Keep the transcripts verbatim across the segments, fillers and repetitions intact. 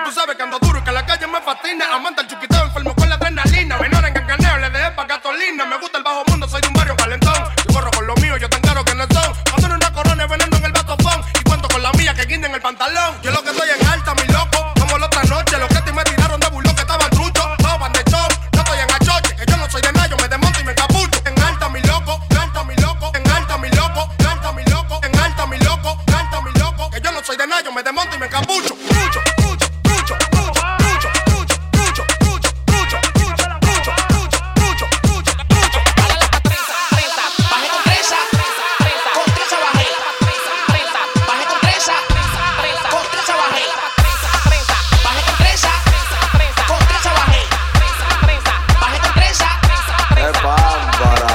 Ya tú sabes que ando duro y que la calle me fascina. Amante el chiquiteo, enfermo con la adrenalina. Menor en cancaneo, le dejé pa' gasolina. Me gusta el bajo mundo, soy de un barrio calentón. Yo corro con lo mío, yo tan claro que no son. Ando en una corona, veneno en el batofón. Y cuento con la mía que guinda en el pantalón. Yo lo que estoy en alta, mi loco. Como la otra noche, los que te me tiraron de burlo que estaban truchos. No van de show, yo estoy en achoche. Que yo no soy de nada, yo me desmonto y me encapucho. En alta, mi loco, en alta, mi loco. En alta, mi loco, en alta, mi loco. En alta, mi loco, en alta, mi loco. Que yo no soy de nada, yo me desmonto y me encapucho. Trucho, trucho, trucho, trucho, trucho, trucho, trucho, trucho, trucho, trucho, trucho, trucho, trucho, trucho. Para la trenza, trenza, bajé con trenza, trenza, con trenza bajé, trenza, bajé con trenza, trenza, con trenza bajé, trenza, bajé con trenza, trenza, con trenza bajé, trenza, bajé con trenza, ¡Qué bárbara!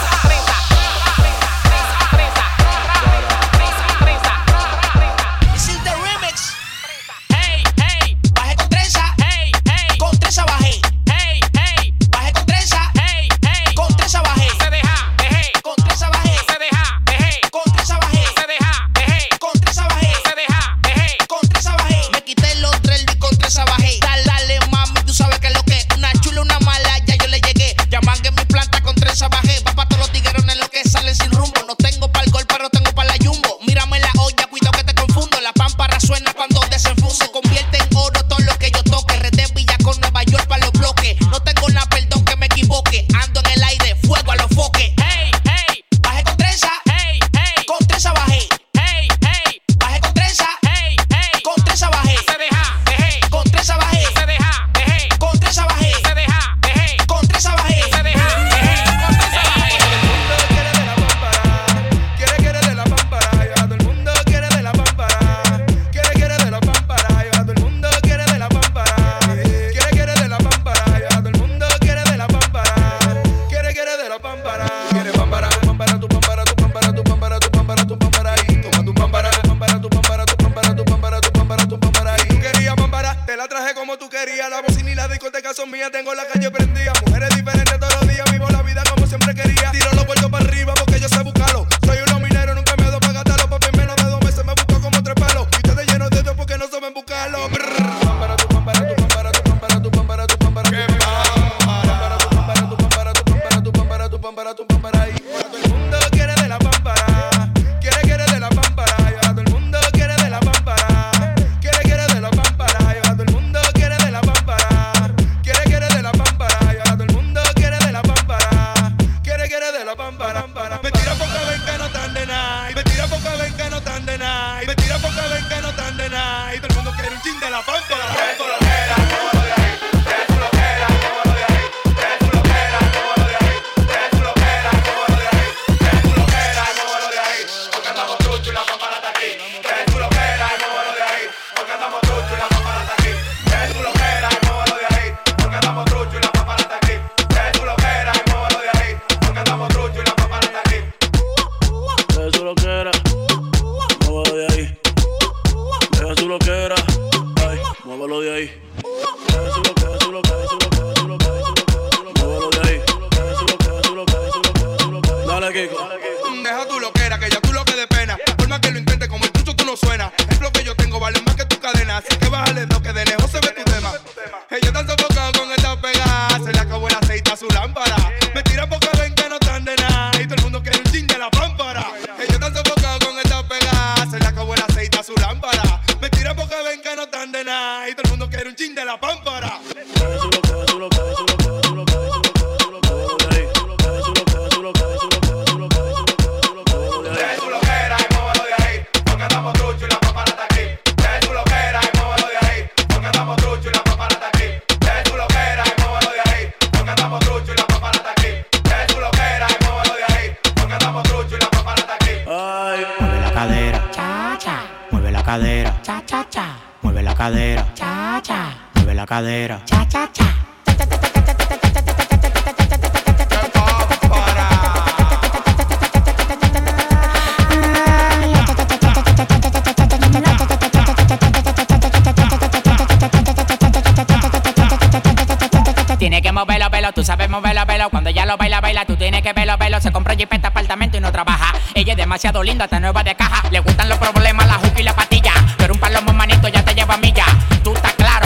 This is the remix. Hey, hey, bajé con trenza, hey, hey, con trenza bajé, hey, hey, bajé con trenza, hey, hey, con trenza bajé, se deja, dejé, con trenza bajé, se deja, dejé, con trenza bajé, se deja, dejé, con trenza bajé, se deja, dejé, con trenza bajé. Me quité los tres y con trenza bajé. Dale, dale, mami, tú sabes que es lo que es. Una chula, una mala, ya yo le llegué. Llaman que mi planta con trenza bajé. Va pa' todos los tiguerones los que salen sin rumbo. No tengo pa'l gol, pero tengo pa' la jumbo. Mírame la olla, cuidado que te confundo. La pámpara suena cuando desenfundo. Se convierte en oro todo lo que yo toque. Red de Villa con Nueva York pa' los bloques. No tengo nada, perdón que me equivoque. Ando en el aire, fuego a los foques. Hey, hey, bajé con trenza. Hey, hey, con trenza bajé. Hey, hey, bajé con trenza. Hey, hey, con trenza bajé. Se deja, dejé, con trenza bajé. Se deja, dejé, con trenza bajé. Se deja, dejé, con trenza bajé. Se deja, dejé, con trenza bajé. Quiere, quiere de la pámpara, y a todo el mundo quiere de la pámpara. Quiere, quiere de la pámpara, y a todo el mundo quiere de la pámpara. Quiere, quiere de la pámpara, y a todo el mundo quiere de la pámpara. Quiere, quiere de la pámpara. Quiere pámpara, tu pámpara, tu pámpara, tu pámpara, tu pámpara, tu pámpara, tu pámpara, y toma tu pámpara, tu pámpara, tu pámpara, tu pámpara, tu pámpara, tu pámpara, tu pámpara, y tú querías pámpara, te la traje como tú querías. La bocina y la discoteca son mías, tengo la calle prendida. Mujeres diferentes todos los días, vivo la vida como siempre quería. Tiro los vueltos para arriba porque yo sé buscarlo. Soy uno minero, nunca me doy para gastarlo. Papi, menos de dos meses me busco como tres palos. Y ustedes llenos de Dios porque no saben buscarlo. Brrr. Pámpara, tu pámpara, tu pámpara, tu pámpara, tu pámpara, tu pámpara, tu pámpara, tu pámpara, tu pámpara, tu pámpara, tu pámpara, tu pámpara, tu pámpara, y todo el mundo quiere de la pámpara. Quiere, quiere de la pámpara, y a todo el mundo quiere de la pámpara. Quiere, quiere de la pámpara, y a todo el mundo quiere de la pámpara. Quiere, quiere de la pámpara, y a todo el mundo quiere de la pámpara. Quiere, quiere de la pámpara. Me tira poca ven que no tan de nada. Me tira poca ven que no tan de nada. Me tira poca ven que no tan de nada. Y todo el mundo quiere un chin de la pámpara. Eso lo que era, como lo de ahí. Eso lo que era, como lo de ahí. Eso lo que era, como lo de ahí. Eso lo que era, como lo de ahí. Eso lo que era, como lo de ahí. Porque andamos trucho y la pámpara está aquí. Eso lo que era, como lo de ahí. Porque andamos trucho y la pámpara está aquí. Eso lo que era, como lo de ahí. Porque andamos trucho y la pámpara está aquí. Eso lo que era, como lo de ahí. Porque andamos trucho y la pámpara está aquí. Eso lo que era, muévelo de ahí. Eso lo que era, ay, muévelo de ahí. Eso lo que, eso lo que, eso lo que, eso lo que, eso lo que, muévelo de ahí. Eso lo que, eso lo que, eso lo que, eso lo que. Dale, Kiko. Deja tu loquera, que ya tú lo que de pena. Por más que lo intentes, como el trucho tú no suena. El flow que yo tengo vale más que tu cadena. Así que bájale lo que de lejos se ve tu tema. Ellos están sofocados con esta pegada. Se le acabó el aceite a su lámpara. Me tiran porque ven que no están de nada. Y todo el mundo quiere un chin de la pámpara. Ellos están sofocados con esta pegada. Se le acabó el aceite a su lámpara. Me tiran porque ven que no están de nada. Y todo el mundo quiere un chin de la pámpara. Eso lo que, eso lo que, eso lo que, eso lo que, eso lo que, eso lo que, muévelo de ahí. Eso lo que, eso lo que, eso lo que, eso lo que, eso lo que, eso lo que, muévelo de ahí. Eso lo que era y muévelo de ahí. Porque andamos trucho y la pámpara está aquí. Eso lo que era y muévelo de ahí. Porque andamos trucho y la pámpara está aquí. Eso lo que era y muévelo de ahí. Porque andamos trucho y la pámpara está aquí. Eso lo que era y muévelo de ahí. Porque andamos trucho y la pámpara está aquí. Ay, Mueve la cadera, cha cha. Mueve la cadera, cha cha cha. Mueve la cadera, cha cha. Mueve la cadera, cha cha cha. Tiene que moverlo, velo, tú sabes moverlo, velo. Cuando ella lo baila, baila, tú tienes que verlo, velo. Se compra jipeta, apartamento y no trabaja. Ella es demasiado linda, hasta nueva de caja. Le gustan los problemas, la juca y la patilla. Pero un palomo manito ya te lleva a milla. Tú estás claro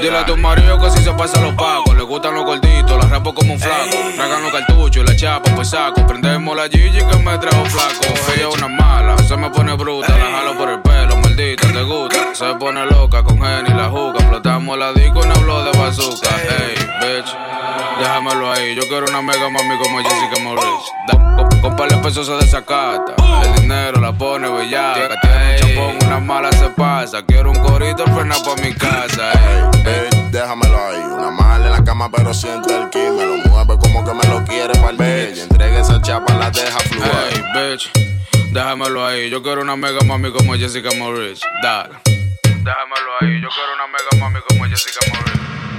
Dile a tu marido que si se pasa los pacos, le gustan los gorditos, la rapo como un flaco. Tragan los cartuchos y la chapa pues saco. Prendemos la Gigi que me trajo flaco. Ella es una mala, se me pone bruta, la jalo por el pelo, maldita, te gusta. Se pone loca con Jenny y la juca. Explotamos la disco y no hablo de bazooka. Ey, bitch, déjamelo ahí. Yo quiero una mega mami como Jessica Morris. Con, con par de pesos se desacata. El dinero la pone bellaca. Tiene un chapón, una mala se pasa. Quiero un corito frena pa' mi casa. Ey, Ey, déjamelo ahí. Una mala en la cama, pero siente el ki. Me lo mueve como que me lo quiere pa'l bitch. Y entrega esa chapa, la deja fluir. Ey, bitch, déjamelo ahí. Yo quiero una mega mami como Jessica Morris. Dale. Déjamelo ahí. Yo quiero una mega mami como Jessica Morris.